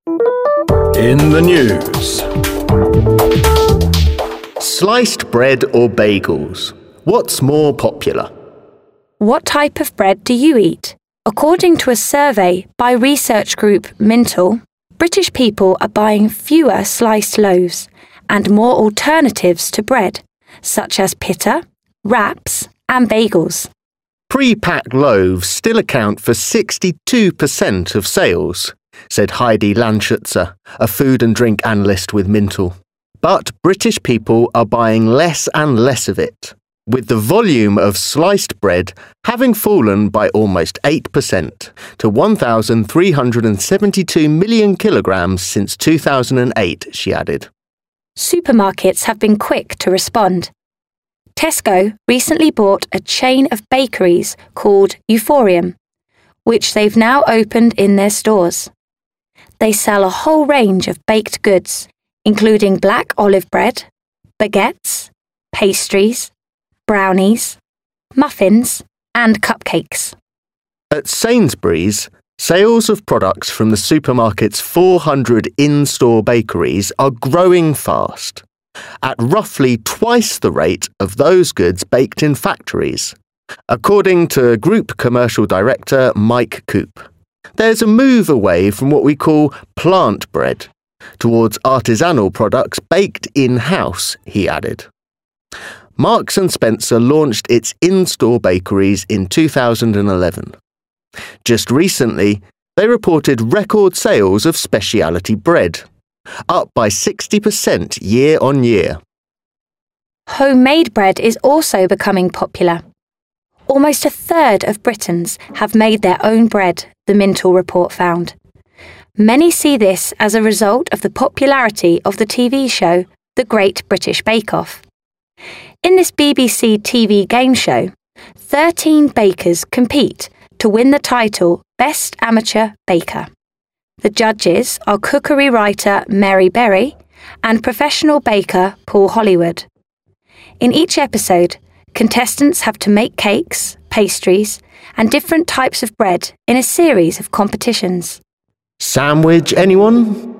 In the news. Sliced bread or bagels? What's more popular? What type of bread do you eat? According to a survey by research group Mintel, British people are buying fewer sliced loaves and more alternatives to bread, such as pita, wraps and bagels. Pre-packed loaves still account for 62% of sales, said Heidi Landschutzer, a food and drink analyst with Mintel. But British people are buying less and less of it, with the volume of sliced bread having fallen by almost 8% to 1,372 million kilograms since 2008, she added. Supermarkets have been quick to respond. Tesco recently bought a chain of bakeries called Euphorium, which they've now opened in their stores. They sell a whole range of baked goods, including black olive bread, baguettes, pastries, brownies, muffins, and cupcakes. At Sainsbury's, sales of products from the supermarket's 400 in-store bakeries are growing fast, at roughly twice the rate of those goods baked in factories, according to Group Commercial Director Mike Coop. There's a move away from what we call plant bread towards artisanal products baked in-house, he added. Marks & Spencer launched its in-store bakeries in 2011. Just recently, they reported record sales of specialty bread, up by 60% year on year. Homemade bread is also becoming popular. Almost a third of Britons have made their own bread, the Mintel report found. Many see this as a result of the popularity of the TV show The Great British Bake Off. In this BBC TV game show, 13 bakers compete to win the title Best Amateur Baker. The judges are cookery writer Mary Berry and professional baker Paul Hollywood. In each episode, contestants have to make cakes, pastries, and different types of bread in a series of competitions. Sandwich, anyone?